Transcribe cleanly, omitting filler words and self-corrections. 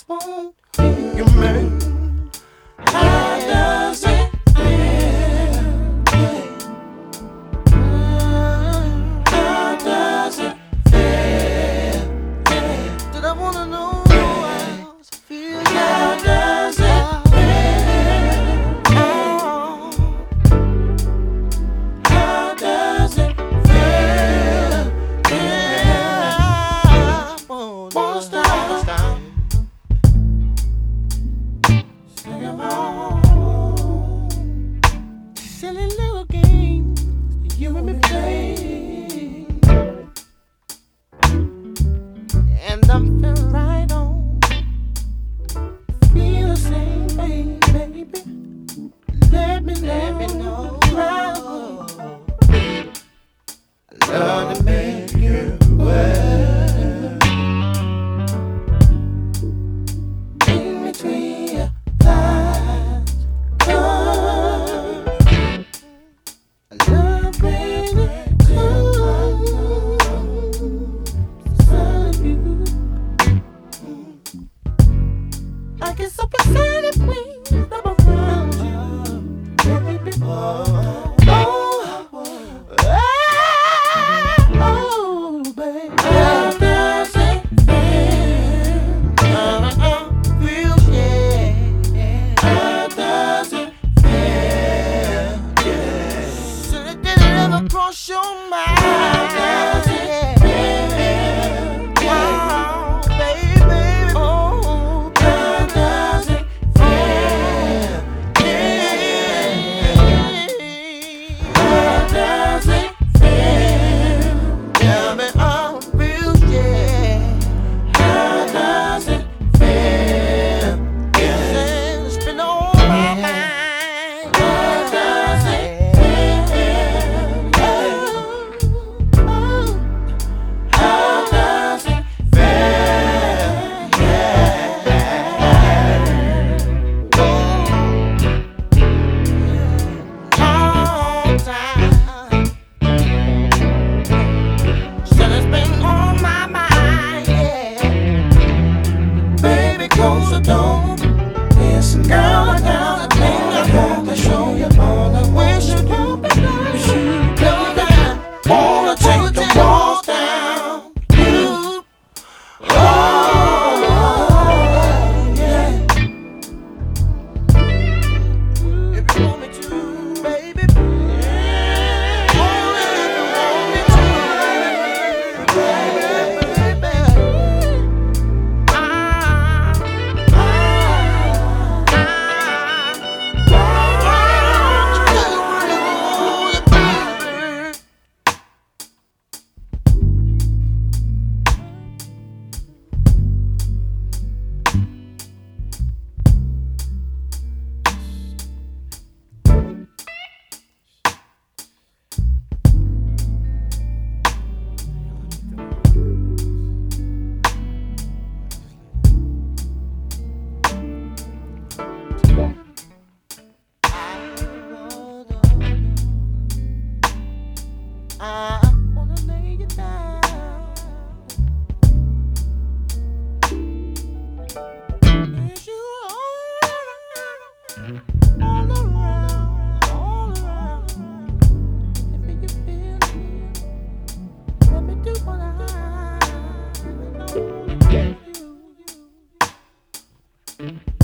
won't you make? How does it feel? How does it feel? Did I wanna know how it feels? How does it feel? How does it feel? Yeah, wanna stop. Silly little games you and me play, and I'm feeling right on. Feel the same way, baby. Let me know. I love to make you well. In between your thighs, I love crazy cool. Son of you, I get so excited when I'm around you, baby. Oh, baby. How does it feel? Feel, yeah. How does it feel? Yeah. So did it ever cross your mind? How does it feel? Oh, baby. Oh, how does it feel? Yeah. How does it feel? Tell me how it feels, yeah. How does it feel? Yeah. It's been on my mind. How does it feel? Oh, how does it feel? Yeah. All time. Said it's been on my mind, yeah. Baby, close the door. Listen, girl, I got a thing I want to show you all the ways you do me. You should go down. Wanna take the walls down. You, oh, yeah. If you want me to, baby. Yeah. Only if you want me to, baby. I wanna lay you down. Is you all around, all around? If you feel it, let me do what I know you.